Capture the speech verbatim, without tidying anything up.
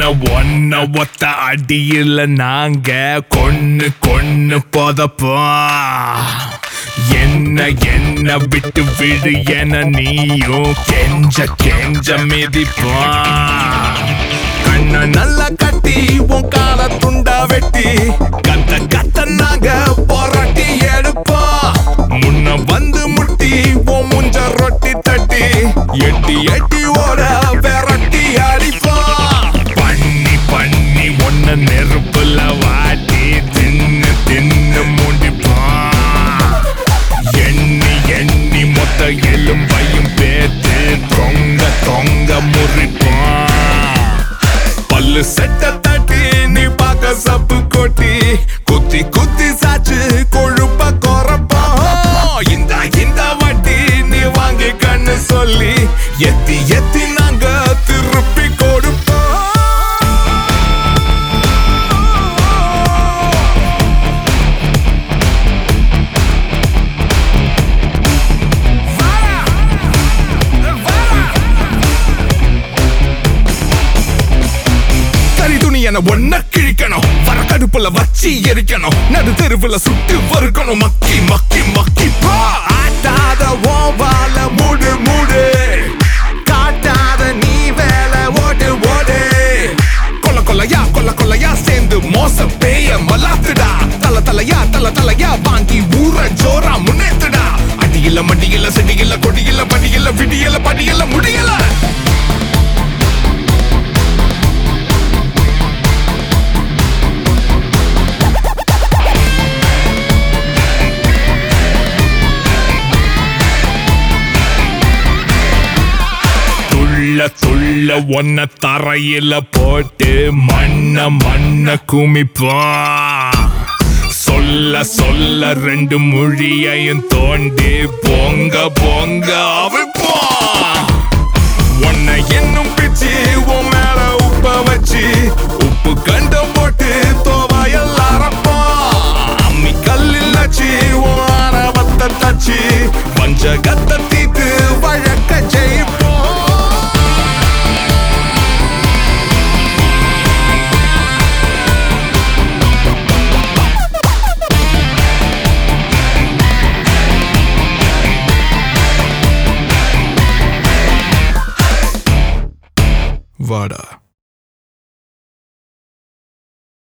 ஒன்ன ஒன்ன ஒத்த அடியில நாங்க கொன்னு கொன்னு போதப்போம். என்ன என்ன விட்டு விடு என நீயும் கெஞ்ச கெஞ்ச மிதிப்போம். கண்ண நல்லா கட்டி உன் கால துண்டா வெட்டி கத்த கத்த நாங்க போராட்டி எடுப்போம். முன்ன வந்து முட்டி உன் முஞ்ச ரொட்டி தட்டி எட்டி எட்டி ஓட விரட்டி அடிப்போம். பண்ணி பண்ணி ஒன்ன நெருப்புல வாட்டி தின்னு தின்னு முடிப்போம். எண்ணி எண்ணி மொத்த எலும்பையும் பேத்து தொங்க தொங்க முறிப்போம். பல்லு செட்ட தட்டி நீ பாக்க சப்பு கொட்டி குத்தி குத்தி சாச்சு கொழுப்ப குறப்போம். இந்த இந்த வட்டி நீ வாங்கி கண்ணு சொல்லி எத்தி எத்தி நாங்க திருப்பி கொடுப்போம். என ஒன்ன கிழிக்கணும், வர கடுப்புல வச்சி எரிக்கணும், நடு தெருவுல சுட்டு வறுக்கணும். மக்கி மக்கி மக்கி பா ஆட்டாத ஓவால மூடு மூடு காட்டாத நீ வேலை ஓடு ஓடு. கொல்ல கொல்லையா கொல்ல கொல்லையா சேர்ந்து மோச பேய மலாத்துடா. தல தலையா தல தலையா வாங்கி ஊற ஜோரா முன்னேத்துடா. அடியில மடியில செடியில கொடியில படியில விடியல படியில முடியல. துள்ள துள்ள ஒன்ன தரையில போட்டு மண்ண மண்ண குமிப்போம். சொல்ல சொல்ல ரெண்டு மொழியையும் தோண்டி பொங்க பொங்க அவிப்போம். ஒன்ன என்னும் பிச்சு உன் மேல உப்ப வச்சு உப்பு கண்டம் போட்டு தோவாயல் அறப்போம். அம்மி கல்லில் வச்சு உன் ஆரவத்தை தச்சு பஞ்சகத்தை தீத்து வழக்க ஜெயிப்போம். வாடா.